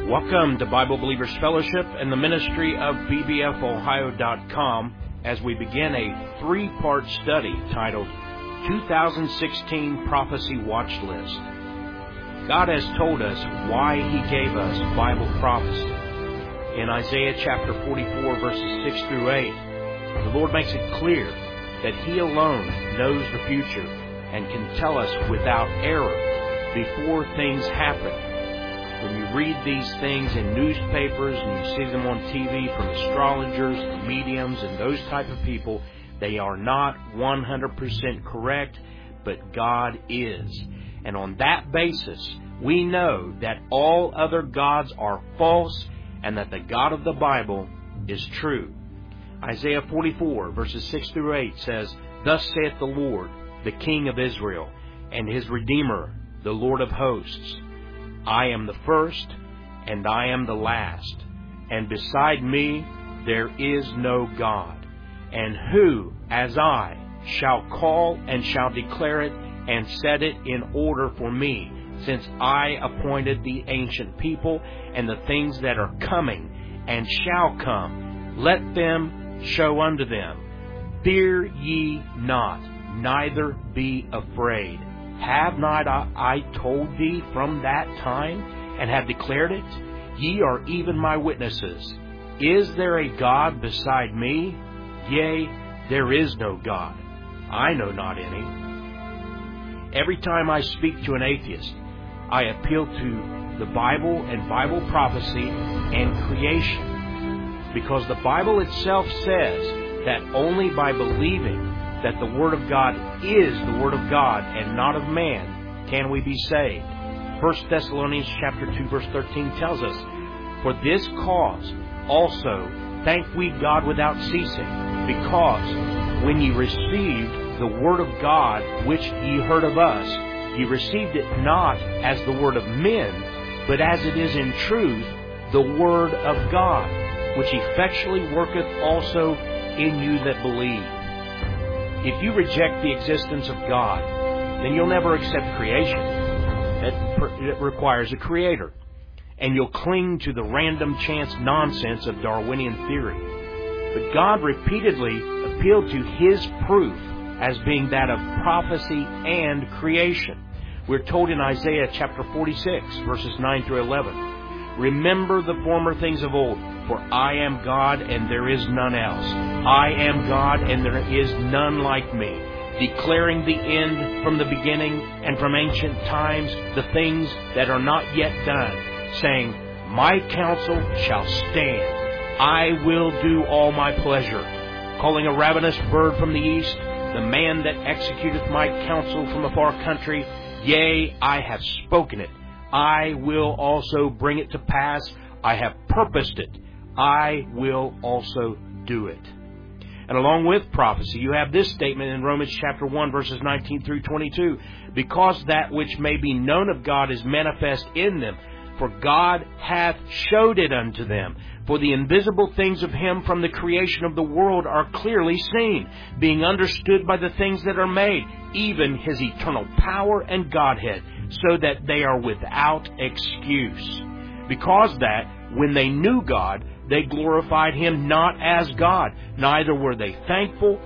Welcome to Bible Believers Fellowship and the ministry of bbfohio.com as we begin a three-part study titled 2016 Prophecy Watch List. God has told us why He gave us Bible prophecy. In Isaiah chapter 44 verses 6 through 8, the Lord makes it clear that He alone knows the future and can tell us without error before things happen. When you read these things in newspapers and you see them on TV from astrologers and mediums and those type of people, they are not 100% correct, but God is. And on that basis, we know that all other gods are false and that the God of the Bible is true. Isaiah 44 verses 6 through 8 says, "Thus saith the Lord, the King of Israel, and His Redeemer, the Lord of hosts. I am the first, and I am the last, and beside me there is no God. And who, as I, shall call and shall declare it, and set it in order for me, since I appointed the ancient people, and the things that are coming, and shall come. Let them show unto them. Fear ye not, neither be afraid. Have not I told thee from that time, and have declared it? Ye are even my witnesses. Is there a God beside me? Yea, there is no God. I know not any." Every time I speak to an atheist, I appeal to the Bible and Bible prophecy and creation. Because the Bible itself says that only by believing that the Word of God is the Word of God and not of man can we be saved. 1 Thessalonians chapter 2 verse 13 tells us, "For this cause also thank we God without ceasing, because when ye received the Word of God which ye heard of us, ye received it not as the word of men, but as it is in truth the Word of God, which effectually worketh also in you that believe." If you reject the existence of God, then you'll never accept creation. It requires a creator. And you'll cling to the random chance nonsense of Darwinian theory. But God repeatedly appealed to His proof as being that of prophecy and creation. We're told in Isaiah chapter 46, verses 9 through 11, "Remember the former things of old, for I am God and there is none else. I am God and there is none like me, declaring the end from the beginning and from ancient times the things that are not yet done, saying, My counsel shall stand. I will do all my pleasure. Calling a ravenous bird from the east, the man that executeth my counsel from a far country, yea, I have spoken it. I will also bring it to pass. I have purposed it. I will also do it." And along with prophecy, you have this statement in Romans chapter 1, verses 19 through 22. "Because that which may be known of God is manifest in them, for God hath showed it unto them. For the invisible things of Him from the creation of the world are clearly seen, being understood by the things that are made, even His eternal power and Godhead, so that they are without excuse. Because that, when they knew God, they glorified Him not as God, neither were thankful,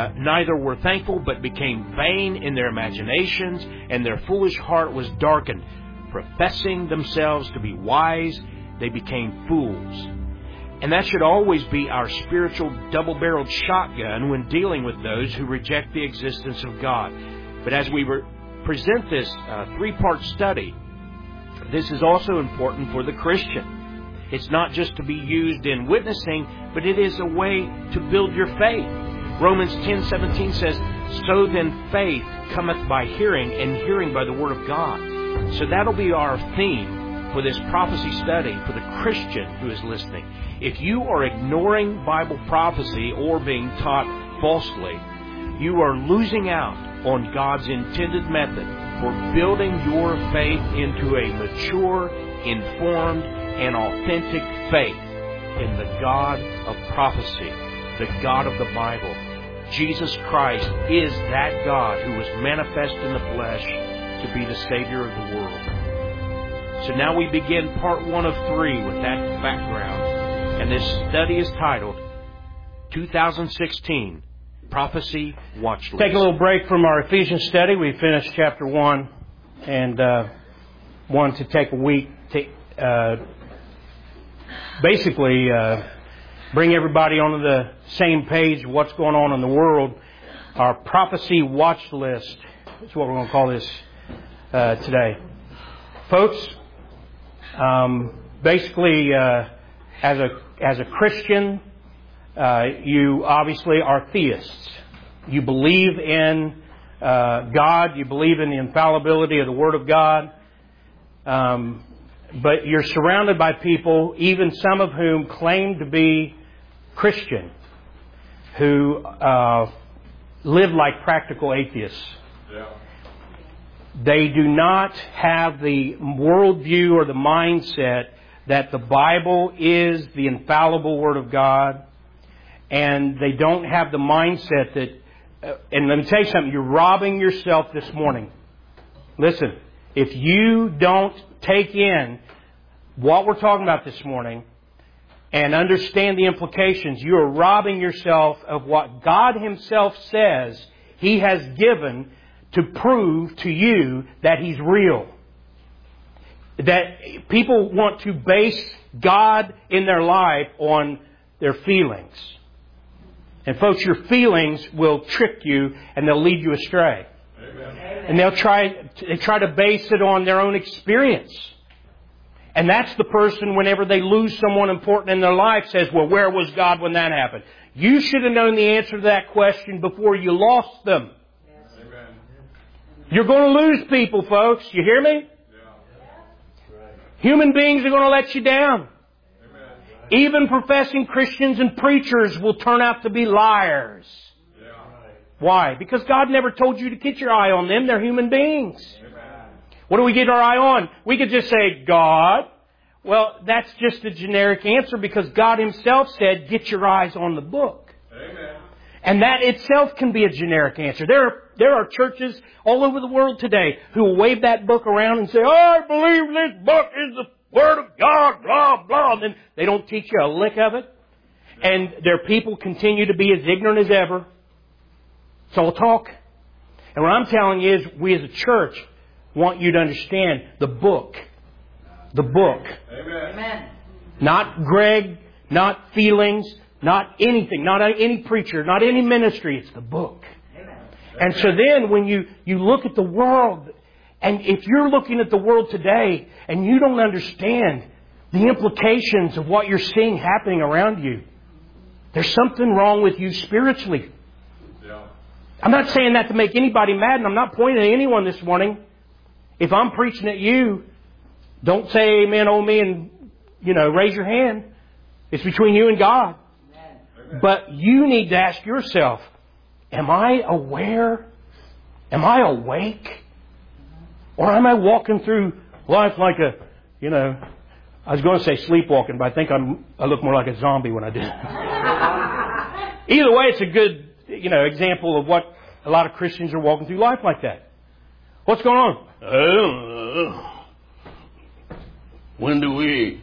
but became vain in their imaginations, and their foolish heart was darkened. Professing themselves to be wise, they became fools." And that should always be our spiritual double-barreled shotgun when dealing with those who reject the existence of God. But as we present this three-part study, this is also important for the Christian. It's not just to be used in witnessing, but it is a way to build your faith. Romans 10:17 says, "So then faith cometh by hearing, and hearing by the Word of God." So that'll be our theme for this prophecy study for the Christian who is listening. If you are ignoring Bible prophecy or being taught falsely, you are losing out on God's intended method for building your faith into a mature, informed, and authentic faith in the God of prophecy, the God of the Bible. Jesus Christ is that God who was manifest in the flesh to be the Savior of the world. So now we begin part 1 of 3 with that background. And this study is titled 2016 Prophecy Watch List. Take a little break from our Ephesians study. We finished chapter 1 and wanted to take a week to basically bring everybody onto the same page of what's going on in the world. Our prophecy watch list is what we're going to call this today. Folks, basically as a Christian, you obviously are theists. You believe in God. You believe in the infallibility of the Word of God. But you're surrounded by people, even some of whom claim to be Christian, who live like practical atheists. Yeah. They do not have the worldview or the mindset that the Bible is the infallible Word of God. And they don't have the mindset that, and let me tell you something, you're robbing yourself this morning. Listen, if you don't take in what we're talking about this morning and understand the implications, you are robbing yourself of what God Himself says He has given to prove to you that He's real. That people want to base God in their life on their feelings. And folks, your feelings will trick you and they'll lead you astray. Amen. And they try to base it on their own experience. And that's the person, whenever they lose someone important in their life, says, well, where was God when that happened? You should have known the answer to that question before you lost them. Amen. You're going to lose people, folks. You hear me? Yeah. Human beings are going to let you down. Amen. Even professing Christians and preachers will turn out to be liars. Yeah. Why? Because God never told you to get your eye on them. They're human beings. Amen. What do we get our eye on? We could just say, God. Well, that's just a generic answer because God Himself said, get your eyes on the book. Amen. And that itself can be a generic answer. There are churches all over the world today who will wave that book around and say, I believe this book is the Word of God, blah, blah. And then they don't teach you a lick of it. And their people continue to be as ignorant as ever. It's all talk. And what I'm telling you is, we as a church want you to understand the book. The book. Amen. Not Greg, not feelings, not anything, not any preacher, not any ministry. It's the book. Amen. And so then when you look at the world, and if you're looking at the world today and you don't understand the implications of what you're seeing happening around you, there's something wrong with you spiritually. Yeah. I'm not saying that to make anybody mad, and I'm not pointing at anyone this morning. If I'm preaching at you, don't say amen, oh me, and, raise your hand. It's between you and God. Amen. But you need to ask yourself, am I aware? Am I awake? Or am I walking through life like I was going to say sleepwalking, but I think I look more like a zombie when I do. Either way, it's a good, example of what a lot of Christians are walking through life like that. What's going on? I don't know. When do we eat?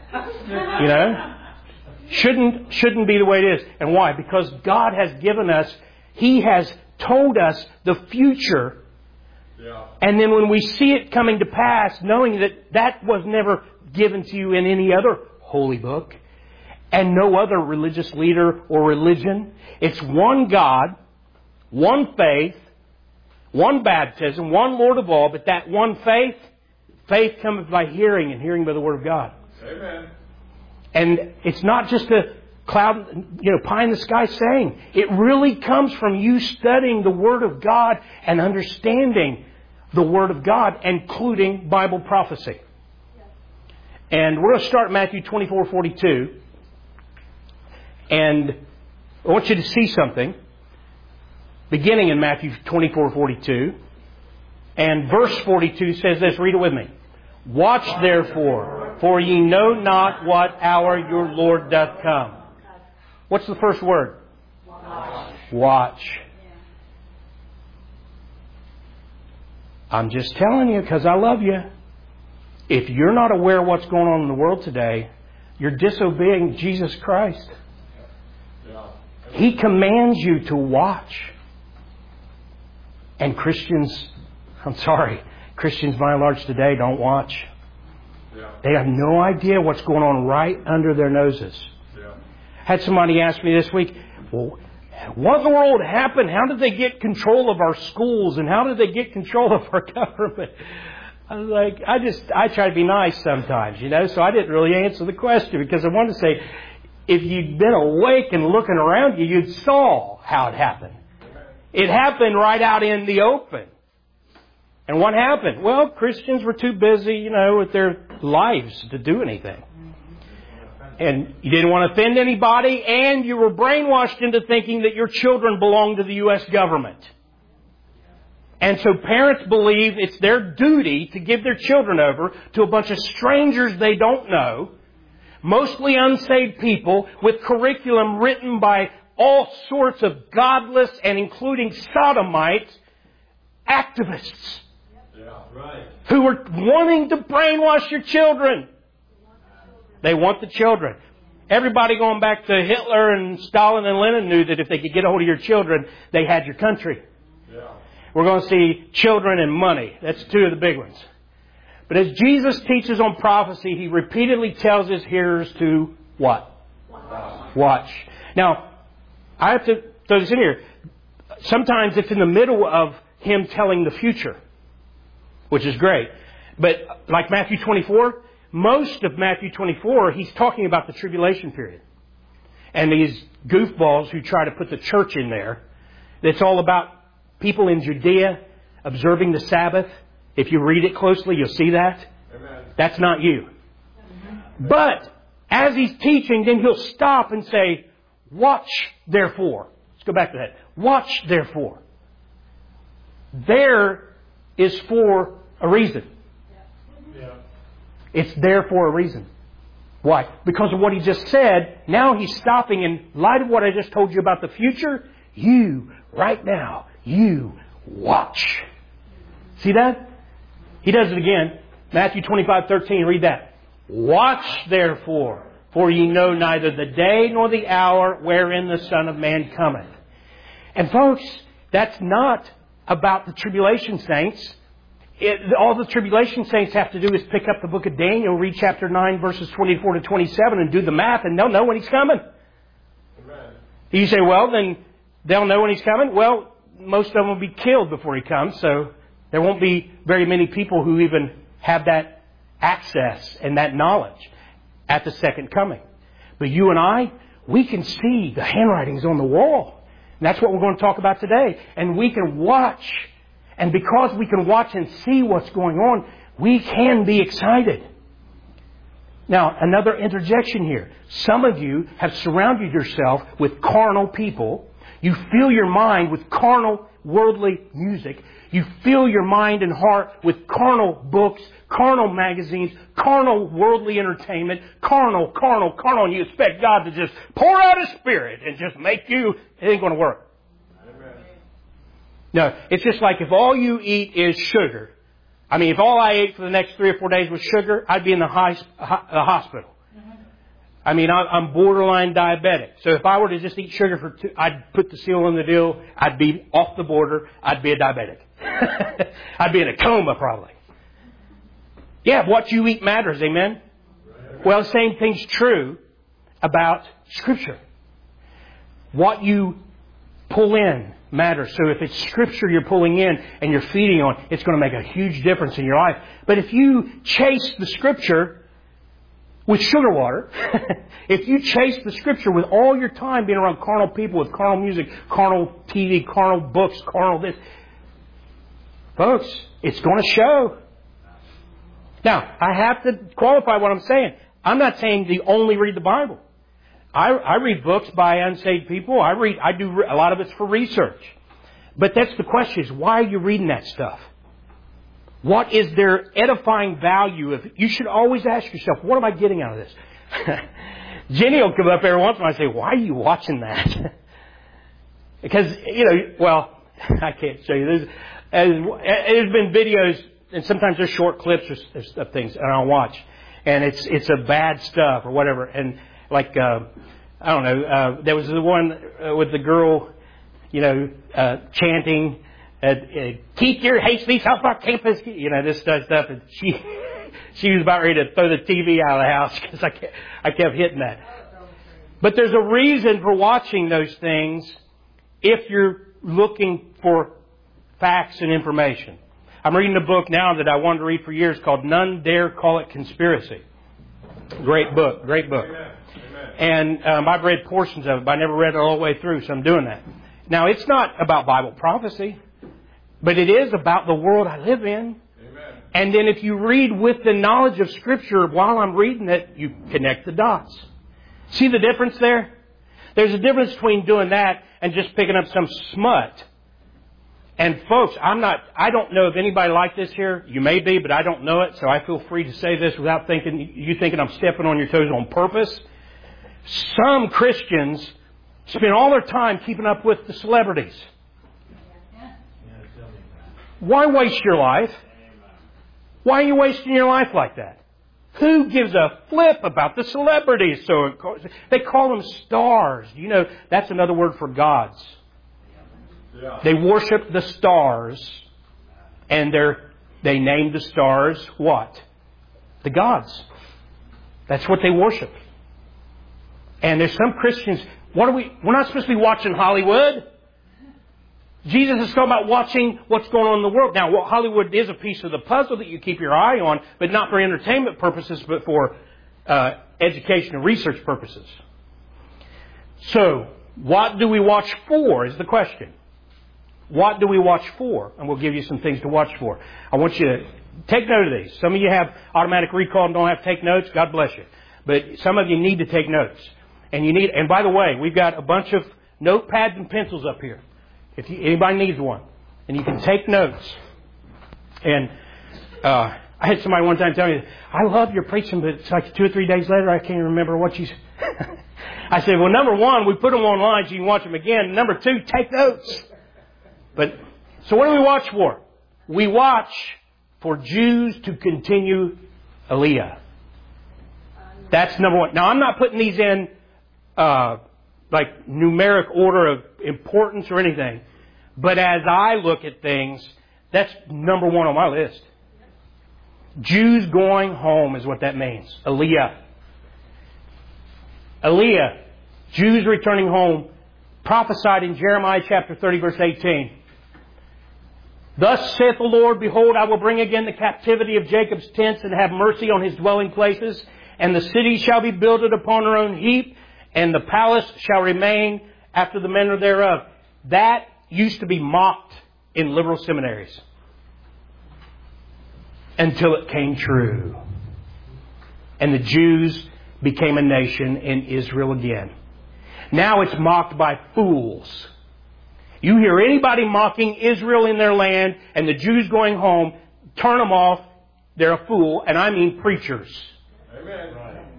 Shouldn't be the way it is. And why? Because God has given us, He has told us the future. Yeah. And then when we see it coming to pass, knowing that was never given to you in any other holy book and no other religious leader or religion. It's one God, one faith, one baptism, one Lord of all, but that one faith cometh by hearing, and hearing by the Word of God. Amen. And it's not just a cloud, pie in the sky saying. It really comes from you studying the Word of God and understanding the Word of God, including Bible prophecy. And we're going to start Matthew 24:42. And I want you to see something. Beginning in Matthew 24:42. And verse 42 says this. Read it with me. Watch therefore, for ye know not what hour your Lord doth come. What's the first word? Watch. I'm just telling you because I love you. If you're not aware of what's going on in the world today, you're disobeying Jesus Christ. He commands you to watch. And Christians, Christians by and large today don't watch. They have no idea what's going on right under their noses. Had somebody ask me this week, well, what in the world happened? How did they get control of our schools? And how did they get control of our government? I was like, I try to be nice sometimes, so I didn't really answer the question because I wanted to say, if you'd been awake and looking around you, you'd saw how it happened. It happened right out in the open. And what happened? Well, Christians were too busy, with their lives to do anything. And you didn't want to offend anybody, and you were brainwashed into thinking that your children belonged to the U.S. government. And so parents believe it's their duty to give their children over to a bunch of strangers they don't know, mostly unsaved people, with curriculum written by all sorts of godless and including sodomite activists who were wanting to brainwash your children. They want the children. Everybody going back to Hitler and Stalin and Lenin knew that if they could get a hold of your children, they had your country. We're going to see children and money. That's two of the big ones. But as Jesus teaches on prophecy, He repeatedly tells His hearers to what? Watch. Now, I have to throw this in here. Sometimes it's in the middle of Him telling the future, which is great. But like Matthew 24, most of Matthew 24, He's talking about the tribulation period. And these goofballs who try to put the church in there, it's all about people in Judea observing the Sabbath. If you read it closely, you'll see that. Amen. That's not you. But as He's teaching, then He'll stop and say, watch therefore. Let's go back to that. Watch therefore. There is for a reason. Yeah. It's there for a reason. Why? Because of what He just said. Now He's stopping in light of what I just told you about the future. You, right now, you watch. See that? He does it again. Matthew 25:13. Read that. Watch therefore, for ye know neither the day nor the hour wherein the Son of Man cometh. And folks, that's not about the tribulation saints. All the tribulation saints have to do is pick up the book of Daniel, read chapter 9, verses 24 to 27, and do the math, and they'll know when He's coming. Amen. You say, well, then they'll know when He's coming? Well, most of them will be killed before He comes, so there won't be very many people who even have that access and that knowledge at the second coming. But you and I, we can see the handwritings on the wall. And that's what we're going to talk about today. And we can watch. And because we can watch and see what's going on, we can be excited. Now, another interjection here. Some of you have surrounded yourself with carnal people. You fill your mind with carnal, worldly music. You fill your mind and heart with carnal books, carnal magazines, carnal worldly entertainment, carnal, and you expect God to just pour out His Spirit and just make you, it ain't going to work. Amen. No, it's just like if all you eat is sugar. I mean, if all I ate for the next 3 or 4 days was sugar, I'd be in the hospital. I mean, I'm borderline diabetic. So if I were to just eat sugar for I'd put the seal on the deal. I'd be off the border. I'd be a diabetic. I'd be in a coma probably. Yeah, what you eat matters. Amen? Well, the same thing's true about Scripture. What you pull in matters. So if it's Scripture you're pulling in and you're feeding on, it's going to make a huge difference in your life. But if you chase the Scripture with sugar water, if you chase the Scripture with all your time being around carnal people, with carnal music, carnal TV, carnal books, carnal this, folks, it's going to show. Now, I have to qualify what I'm saying. I'm not saying to only read the Bible. I read books by unsaved people. I do a lot of it's for research. But that's the question: is why are you reading that stuff? What is their edifying value? You should always ask yourself, what am I getting out of this? Jenny will come up every once in a while and say, why are you watching that? Because, well, I can't show you this. There's been videos and sometimes there's short clips of things, and I'll watch, and it's a bad stuff or whatever, and like I don't know, there was the one with the girl, chanting, "Keep your hate speech off our campus," this stuff, and she was about ready to throw the TV out of the house because I kept hitting that. But there's a reason for watching those things if you're looking for facts and information. I'm reading a book now that I wanted to read for years called None Dare Call It Conspiracy. Great book. Amen. And I've read portions of it, but I never read it all the way through, so I'm doing that. Now, it's not about Bible prophecy, but it is about the world I live in. Amen. And then if you read with the knowledge of Scripture while I'm reading it, you connect the dots. See the difference there? There's a difference between doing that and just picking up some smut. And folks, I don't know if anybody like this here. You may be, but I don't know it, so I feel free to say this without thinking I'm stepping on your toes on purpose. Some Christians spend all their time keeping up with the celebrities. Why waste your life? Why are you wasting your life like that? Who gives a flip about the celebrities? So they call them stars. That's another word for gods. They worship the stars, and they named the stars what? The gods. That's what they worship. And there's some Christians, we're not supposed to be watching Hollywood. Jesus is talking about watching what's going on in the world. Now, Hollywood is a piece of the puzzle that you keep your eye on, but not for entertainment purposes, but for education and research purposes. So, what do we watch for is the question. What do we watch for? And we'll give you some things to watch for. I want you to take note of these. Some of you have automatic recall and don't have to take notes. God bless you. But some of you need to take notes. And by the way, we've got a bunch of notepads and pencils up here. If anybody needs one. And you can take notes. And I had somebody one time tell me, "I love your preaching, but it's like 2 or 3 days later, I can't remember what you said." I said, well, number one, we put them online so you can watch them again. Number two, take notes. So what do we watch for? We watch for Jews to continue Aliyah. That's number one. Now, I'm not putting these in like numeric order of importance or anything. But as I look at things, that's number one on my list. Jews going home is what that means. Aliyah. Aliyah. Jews returning home. Prophesied in Jeremiah chapter 30 verse 18. Thus saith the Lord, behold, I will bring again the captivity of Jacob's tents and have mercy on his dwelling places. And the city shall be builded upon her own heap, and the palace shall remain after the manner thereof. That used to be mocked in liberal seminaries. Until it came true. And the Jews became a nation in Israel again. Now it's mocked by fools. You hear anybody mocking Israel in their land and the Jews going home, turn them off. They're a fool, and I mean preachers. Amen.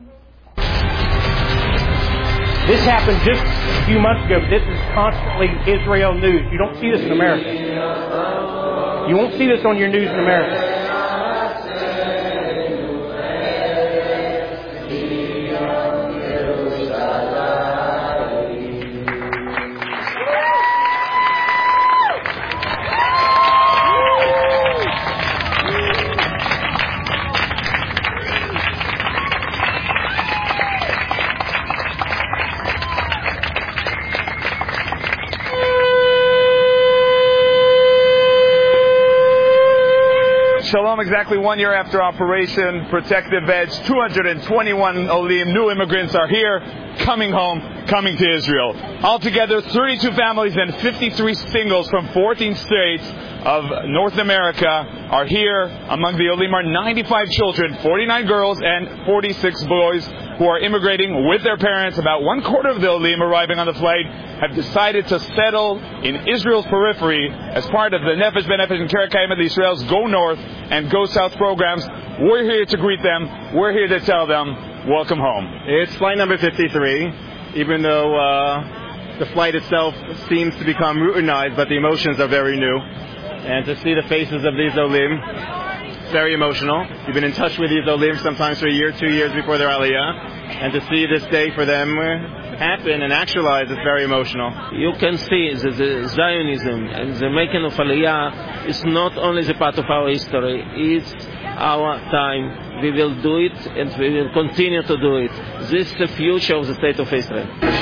This happened just a few months ago. This is constantly Israel news. You don't see this in America. You won't see this on your news in America. Shalom, exactly 1 year after Operation Protective Edge, 221 Olim, new immigrants are here, coming home, coming to Israel. Altogether, 32 families and 53 singles from 14 states of North America are here. Among the Olim are 95 children, 49 girls and 46 boys who are immigrating with their parents. About 1/4 of the Olim arriving on the flight have decided to settle in Israel's periphery as part of the Nefesh B'Nefesh and Keren Kayema, the Israel's Go North and Go South programs. We're here to greet them. We're here to tell them, welcome home. It's flight number 53, even though the flight itself seems to become routinized, but the emotions are very new. And to see the faces of these Olim, very emotional. You've been in touch with these Olim sometimes for a year, 2 years before their Aliyah, and to see this day for them happen and actualize is very emotional. You can see that the Zionism and the making of Aliyah is not only the part of our history, it's our time. We will do it and we will continue to do it. This is the future of the State of Israel.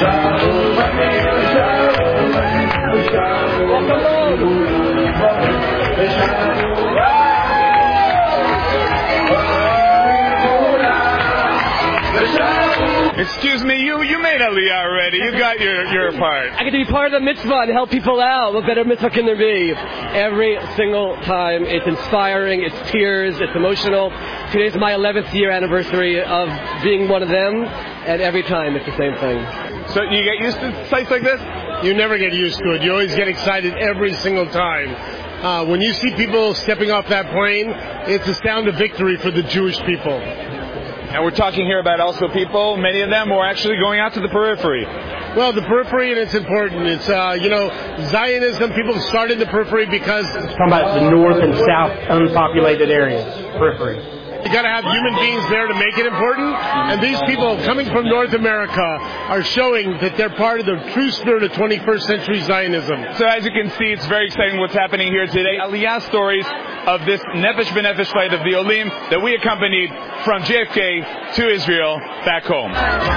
Excuse me, you made Aliyah already. You got your part. I get to be part of the mitzvah and help people out. What better mitzvah can there be? Every single time. It's inspiring, it's tears, it's emotional. Today's my 11th year anniversary of being one of them, and every time it's the same thing. So you get used to sights like this? You never get used to it. You always get excited every single time. When you see people stepping off that plane, it's a sound of victory for the Jewish people. And we're talking here about also people, many of them who are actually going out to the periphery. Well, the periphery, and it's important. It's, Zionism, people start in the periphery because... It's talking about the north and south unpopulated areas, periphery. You got to have human beings there to make it important. And these people coming from North America are showing that they're part of the true spirit of 21st century Zionism. So as you can see, it's very exciting what's happening here today. Aliyah stories of this Nefesh B'Nefesh flight of the Olim that we accompanied from JFK to Israel back home.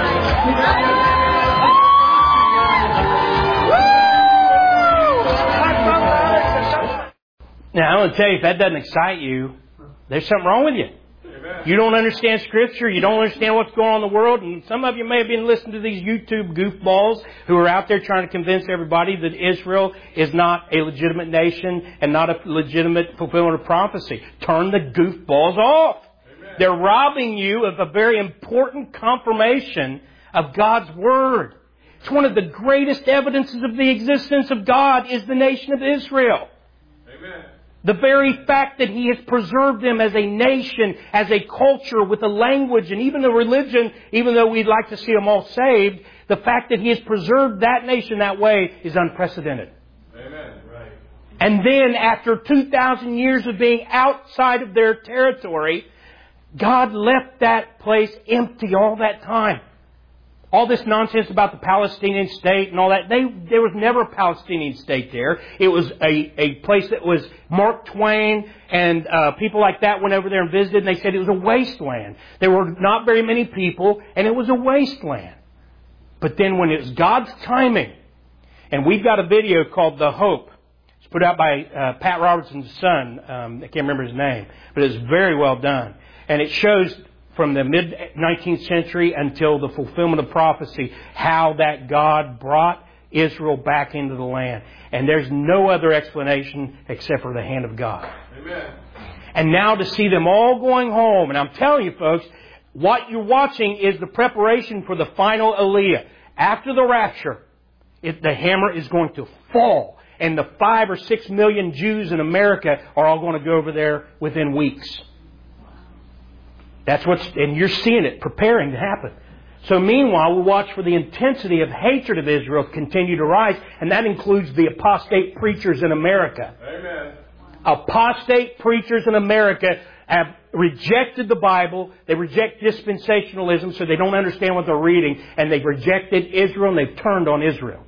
Now, I want to tell you, if that doesn't excite you, there's something wrong with you. You don't understand Scripture. You don't understand what's going on in the world. And some of you may have been listening to these YouTube goofballs who are out there trying to convince everybody that Israel is not a legitimate nation and not a legitimate fulfillment of prophecy. Turn the goofballs off. Amen. They're robbing you of a very important confirmation of God's Word. It's one of the greatest evidences of the existence of God is the nation of Israel. Amen. The very fact that He has preserved them as a nation, as a culture, with a language, and even a religion, even though we'd like to see them all saved, the fact that He has preserved that nation that way is unprecedented. Amen. Right. And then, after 2,000 years of being outside of their territory, God left that place empty all that time. All this nonsense about the Palestinian state and all that, there was never a Palestinian state there. It was a place that was Mark Twain and people like that went over there and visited, and they said it was a wasteland. There were not very many people, and it was a wasteland. But then when it was God's timing, and we've got a video called The Hope. It's put out by Pat Robertson's son. I can't remember his name, but it's very well done. And it shows from the mid-19th century until the fulfillment of prophecy, how that God brought Israel back into the land. And there's no other explanation except for the hand of God. Amen. And now to see them all going home, and I'm telling you folks, what you're watching is the preparation for the final Aliyah. After the rapture, the hammer is going to fall. And the 5 or 6 million Jews in America are all going to go over there within weeks. And you're seeing it preparing to happen. So meanwhile, we watch for the intensity of hatred of Israel to continue to rise, and that includes the apostate preachers in America. Amen. Apostate preachers in America have rejected the Bible. They reject dispensationalism, so they don't understand what they're reading, and they've rejected Israel, and they've turned on Israel.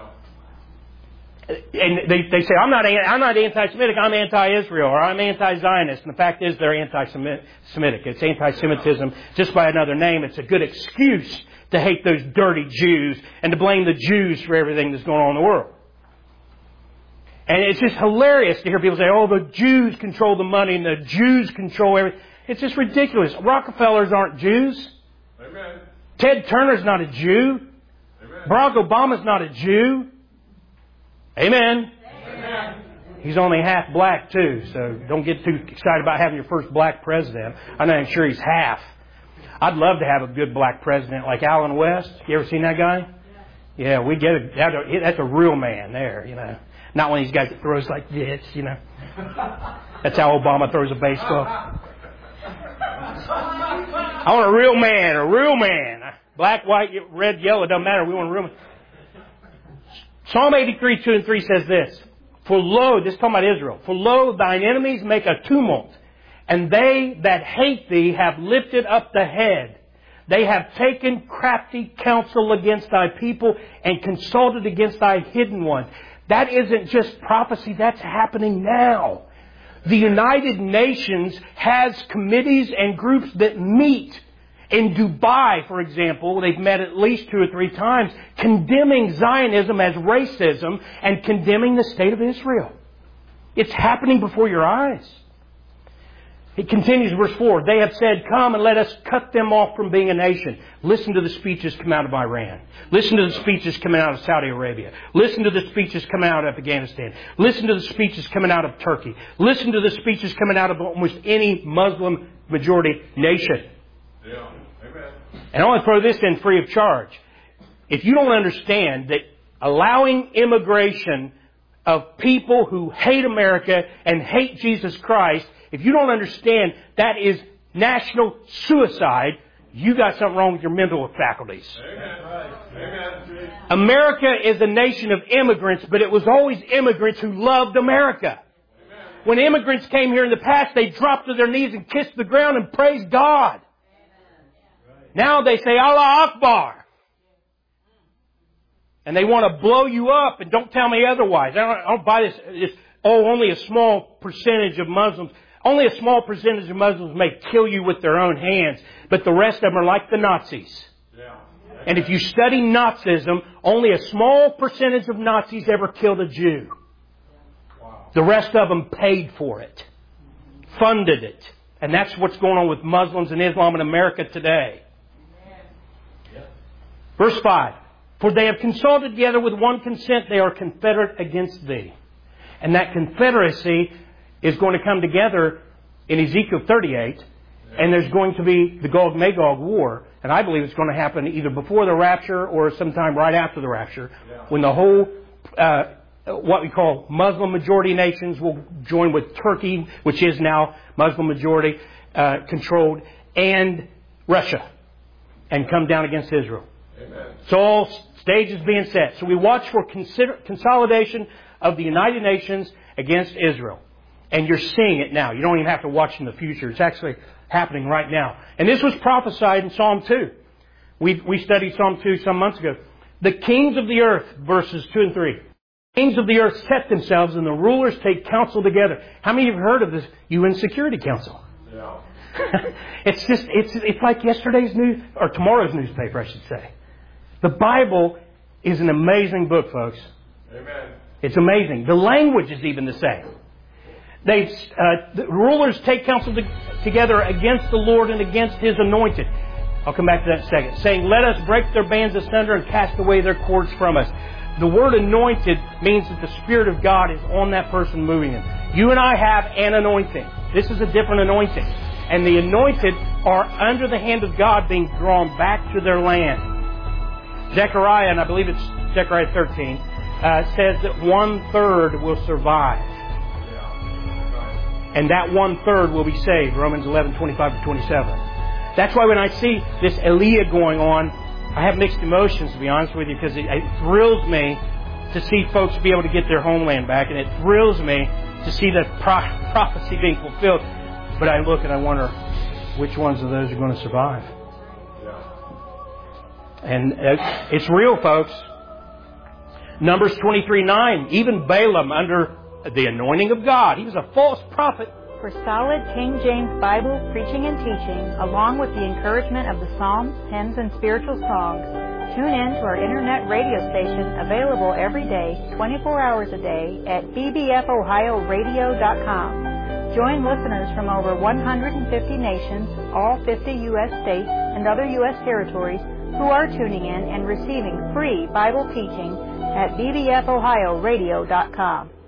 And they say, I'm not anti-Semitic, I'm anti-Israel, or I'm anti-Zionist. And the fact is, they're anti-Semitic. It's anti-Semitism just by another name. It's a good excuse to hate those dirty Jews and to blame the Jews for everything that's going on in the world. And it's just hilarious to hear people say, oh, the Jews control the money and the Jews control everything. It's just ridiculous. Rockefellers aren't Jews. Amen. Ted Turner's not a Jew. Amen. Barack Obama's not a Jew. Amen. Amen. He's only half black too, so don't get too excited about having your first black president. I'm not even sure he's half. I'd love to have a good black president like Allen West. You ever seen that guy? Yeah, we get it. That's a real man there, you know. Not one of these guys that throws like this, you know. That's how Obama throws a baseball. I want a real man. Black, white, red, yellow, doesn't matter. We want a real man. Psalm 83, 2 and 3 says this. For lo, this is talking about Israel. For lo, thine enemies make a tumult And they that hate thee have lifted up the head. They have taken crafty counsel against thy people and consulted against thy hidden one. That isn't just prophecy, that's happening now. The United Nations has committees and groups that meet. In Dubai, for example, they've met at least 2 or 3 times, condemning Zionism as racism and condemning the state of Israel. It's happening before your eyes. It continues, verse 4, they have said, come and let us cut them off from being a nation. Listen to the speeches come out of Iran. Listen to the speeches coming out of Saudi Arabia. Listen to the speeches coming out of Afghanistan. Listen to the speeches coming out of Turkey. Listen to the speeches coming out of almost any Muslim majority nation. Yeah. Amen. And I want to throw this in free of charge. If you don't understand that allowing immigration of people who hate America and hate Jesus Christ, if you don't understand that is national suicide, you got something wrong with your mental faculties. Amen. Amen. America is a nation of immigrants, but it was always immigrants who loved America. Amen. When immigrants came here in the past, they dropped to their knees and kissed the ground and praised God. Now they say, Allah Akbar. And they want to blow you up and don't tell me otherwise. I don't buy this. Only a small percentage of Muslims. Only a small percentage of Muslims may kill you with their own hands, but the rest of them are like the Nazis. Yeah. And if you study Nazism, only a small percentage of Nazis ever killed a Jew. Wow. The rest of them paid for it, funded it. And that's what's going on with Muslims and Islam in America today. Verse 5, for they have consulted together with one consent, they are confederate against thee. And that confederacy is going to come together in Ezekiel 38, and there's going to be the Gog-Magog war, and I believe it's going to happen either before the rapture or sometime right after the rapture, when the whole, what we call Muslim majority nations will join with Turkey, which is now Muslim majority controlled, and Russia, and come down against Israel. Amen. So all stages being set. So we watch for consolidation of the United Nations against Israel. And you're seeing it now. You don't even have to watch in the future. It's actually happening right now. And this was prophesied in Psalm 2. We studied Psalm 2 some months ago. The kings of the earth, verses 2 and 3. Kings of the earth set themselves and the rulers take counsel together. How many of you have heard of this UN Security Council? Yeah. It's like yesterday's news, or tomorrow's newspaper, I should say. The Bible is an amazing book, folks. Amen. It's amazing. The language is even the same. The rulers take counsel together against the Lord and against His anointed. I'll come back to that in a second. Saying, let us break their bands asunder and cast away their cords from us. The word anointed means that the Spirit of God is on that person moving them. You and I have an anointing. This is a different anointing. And the anointed are under the hand of God being drawn back to their land. Zechariah, and I believe it's Zechariah 13, says that 1/3 will survive. And that 1/3 will be saved. Romans 11:25-27. That's why when I see this Aliyah going on, I have mixed emotions, to be honest with you, because it thrills me to see folks be able to get their homeland back, and it thrills me to see the prophecy being fulfilled. But I look and I wonder, which ones of those are going to survive? And it's real, folks. Numbers 23:9. Even Balaam, under the anointing of God, he was a false prophet. For solid King James Bible preaching and teaching, along with the encouragement of the Psalms, hymns, and spiritual songs, tune in to our internet radio station, available every day, 24 hours a day, at bbfohioradio.com. Join listeners from over 150 nations, all 50 U.S. states, and other U.S. territories who are tuning in and receiving free Bible teaching at bbfohioradio.com.